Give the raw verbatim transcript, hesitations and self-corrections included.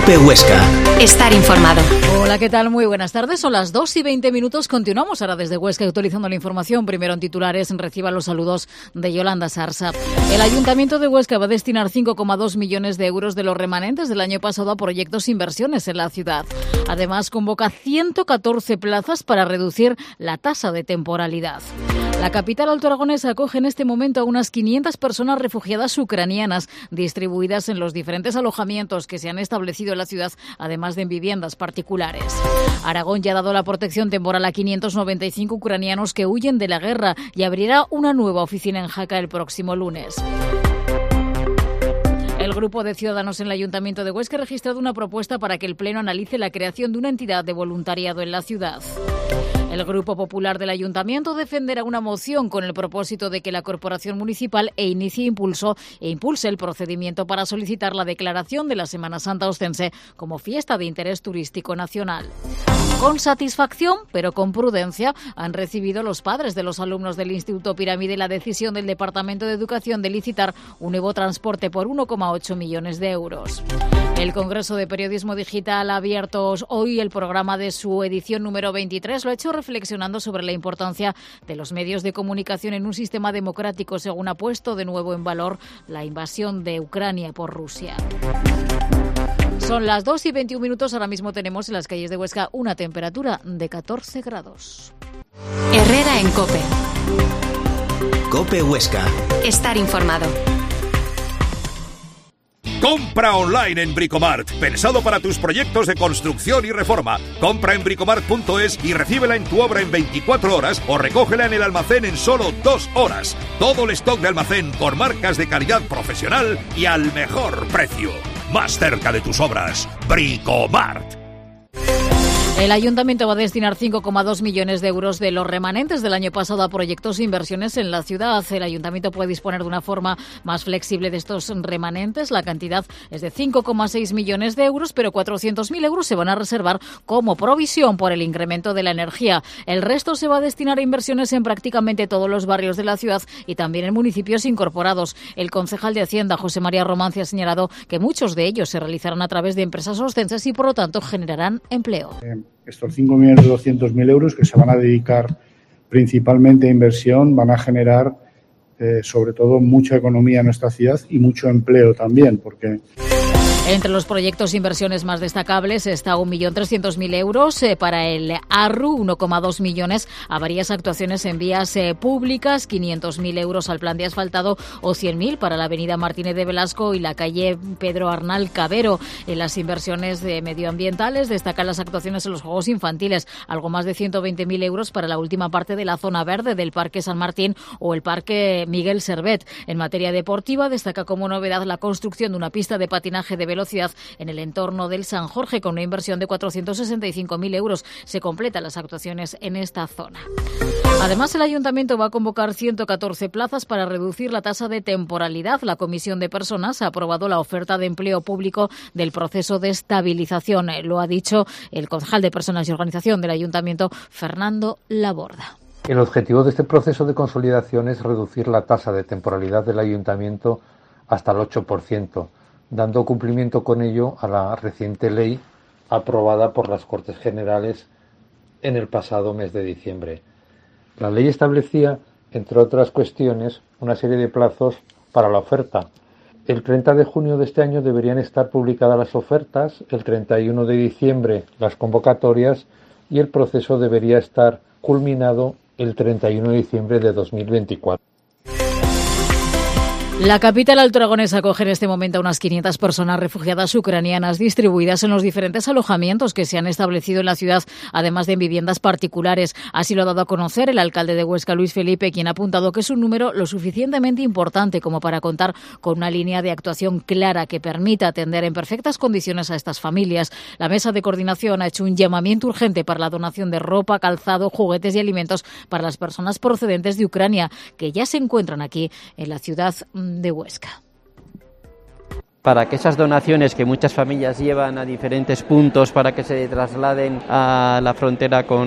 COPE Huesca. Estar informado. Hola, ¿qué tal? Muy buenas tardes. Son las dos y veinte minutos. Continuamos ahora desde Huesca actualizando la información. Primero en titulares, reciban los saludos de Yolanda Sarsa. El Ayuntamiento de Huesca va a destinar cinco coma dos millones de euros de los remanentes del año pasado a proyectos e inversiones en la ciudad. Además, convoca ciento catorce plazas para reducir la tasa de temporalidad. La capital altoaragonesa acoge en este momento a unas quinientas personas refugiadas ucranianas distribuidas en los diferentes alojamientos que se han establecido en la ciudad, además de en viviendas particulares. Aragón ya ha dado la protección temporal a quinientos noventa y cinco ucranianos que huyen de la guerra y abrirá una nueva oficina en Jaca el próximo lunes. El grupo de ciudadanos en el Ayuntamiento de Huesca ha registrado una propuesta para que el Pleno analice la creación de una entidad de voluntariado en la ciudad. El Grupo Popular del Ayuntamiento defenderá una moción con el propósito de que la Corporación Municipal e inicie impulso e impulse el procedimiento para solicitar la declaración de la Semana Santa Ostense como fiesta de interés turístico nacional. Con satisfacción, pero con prudencia, han recibido los padres de los alumnos del Instituto Pirámide la decisión del Departamento de Educación de licitar un nuevo transporte por uno coma ocho millones de euros. El Congreso de Periodismo Digital ha abierto hoy el programa de su edición número veintitrés. Lo ha hecho reflexionando sobre la importancia de los medios de comunicación en un sistema democrático, según ha puesto de nuevo en valor la invasión de Ucrania por Rusia. Son las dos y veintiún minutos. Ahora mismo tenemos en las calles de Huesca una temperatura de catorce grados. Herrera en COPE. COPE Huesca. Estar informado. Compra online en Bricomart, pensado para tus proyectos de construcción y reforma. Compra en bricomart punto es y recíbela en tu obra en veinticuatro horas o recógela en el almacén en solo dos horas. Todo el stock de almacén por marcas de calidad profesional y al mejor precio. Más cerca de tus obras, Bricomart. El Ayuntamiento va a destinar cinco coma dos millones de euros de los remanentes del año pasado a proyectos e inversiones en la ciudad. El Ayuntamiento puede disponer de una forma más flexible de estos remanentes. La cantidad es de cinco coma seis millones de euros, pero cuatrocientos mil euros se van a reservar como provisión por el incremento de la energía. El resto se va a destinar a inversiones en prácticamente todos los barrios de la ciudad y también en municipios incorporados. El concejal de Hacienda, José María Romancia, ha señalado que muchos de ellos se realizarán a través de empresas ostenses y, por lo tanto, generarán empleo. Estos cinco millones doscientos mil euros que se van a dedicar principalmente a inversión van a generar eh, sobre todo mucha economía en nuestra ciudad y mucho empleo también, porque... Entre los proyectos e inversiones más destacables está un millón trescientos mil euros eh, para el A R U, uno coma dos millones a varias actuaciones en vías eh, públicas, quinientos mil euros al plan de asfaltado o cien mil para la avenida Martínez de Velasco y la calle Pedro Arnal Cabero. En las inversiones de medioambientales destacan las actuaciones en los juegos infantiles, algo más de ciento veinte mil euros para la última parte de la zona verde del Parque San Martín o el Parque Miguel Servet. En materia deportiva destaca como novedad la construcción de una pista de patinaje de velocidad en el entorno del San Jorge con una inversión de cuatrocientos sesenta y cinco mil euros. Se completan las actuaciones en esta zona. Además, el Ayuntamiento va a convocar ciento catorce plazas para reducir la tasa de temporalidad. La Comisión de Personas ha aprobado la oferta de empleo público del proceso de estabilización. Lo ha dicho el concejal de Personas y Organización del Ayuntamiento, Fernando Laborda. El objetivo de este proceso de consolidación es reducir la tasa de temporalidad del Ayuntamiento hasta el ocho por ciento. Dando cumplimiento con ello a la reciente ley aprobada por las Cortes Generales en el pasado mes de diciembre. La ley establecía, entre otras cuestiones, una serie de plazos para la oferta. El treinta de junio de este año deberían estar publicadas las ofertas, el treinta y uno de diciembre las convocatorias y el proceso debería estar culminado el treinta y uno de diciembre de dos mil veinticuatro. La capital altoaragonesa acoge en este momento a unas quinientas personas refugiadas ucranianas distribuidas en los diferentes alojamientos que se han establecido en la ciudad, además de en viviendas particulares. Así lo ha dado a conocer el alcalde de Huesca, Luis Felipe, quien ha apuntado que es un número lo suficientemente importante como para contar con una línea de actuación clara que permita atender en perfectas condiciones a estas familias. La mesa de coordinación ha hecho un llamamiento urgente para la donación de ropa, calzado, juguetes y alimentos para las personas procedentes de Ucrania que ya se encuentran aquí en la ciudad de Huesca. Para que esas donaciones que muchas familias llevan a diferentes puntos para que se trasladen a la frontera con